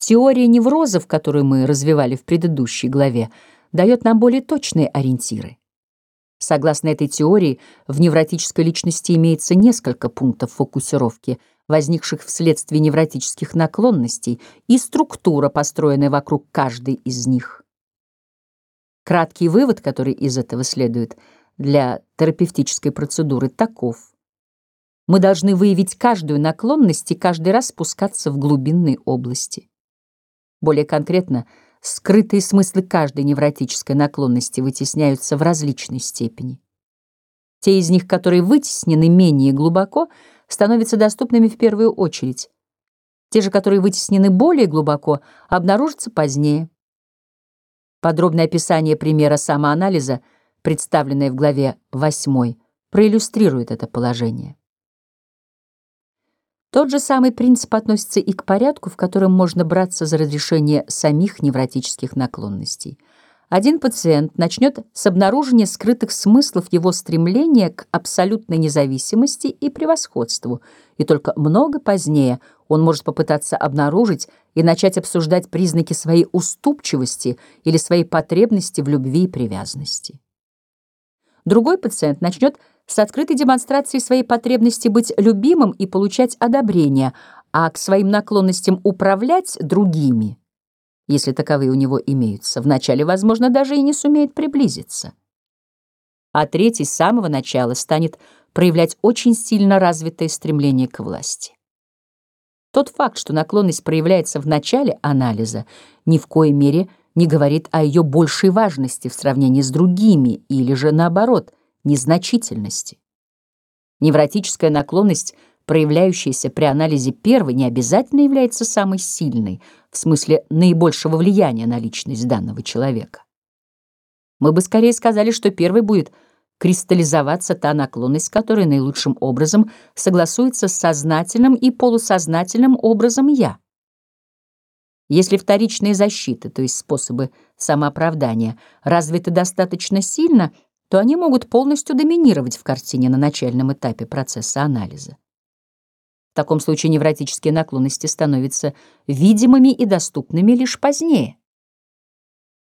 Теория неврозов, которую мы развивали в предыдущей главе, дает нам более точные ориентиры. Согласно этой теории, в невротической личности имеется несколько пунктов фокусировки, возникших вследствие невротических наклонностей, и структура, построенная вокруг каждой из них. Краткий вывод, который из этого следует для терапевтической процедуры, таков: мы должны выявить каждую наклонность и каждый раз спускаться в глубинные области. Более конкретно, скрытые смыслы каждой невротической наклонности вытесняются в различной степени. Те из них, которые вытеснены менее глубоко, становятся доступными в первую очередь. Те же, которые вытеснены более глубоко, обнаружатся позднее. Подробное описание примера самоанализа, представленное в главе 8, проиллюстрирует это положение. Тот же самый принцип относится и к порядку, в котором можно браться за разрешение самих невротических наклонностей. Один пациент начнет с обнаружения скрытых смыслов его стремления к абсолютной независимости и превосходству, и только много позднее он может попытаться обнаружить и начать обсуждать признаки своей уступчивости или своей потребности в любви и привязанности. Другой пациент начнет с открытой демонстрацией своей потребности быть любимым и получать одобрение, а к своим наклонностям управлять другими, если таковые у него имеются, вначале, возможно, даже и не сумеет приблизиться. А третий с самого начала станет проявлять очень сильно развитое стремление к власти. Тот факт, что наклонность проявляется в начале анализа, ни в коей мере не говорит о ее большей важности в сравнении с другими или же, наоборот, незначительности. Невротическая наклонность, проявляющаяся при анализе первой, не обязательно является самой сильной, в смысле наибольшего влияния на личность данного человека. Мы бы скорее сказали, что первой будет кристаллизоваться та наклонность, которая наилучшим образом согласуется с сознательным и полусознательным образом «я». Если вторичные защиты, то есть способы самооправдания, развиты достаточно сильно, то они могут полностью доминировать в картине на начальном этапе процесса анализа. В таком случае невротические наклонности становятся видимыми и доступными лишь позднее.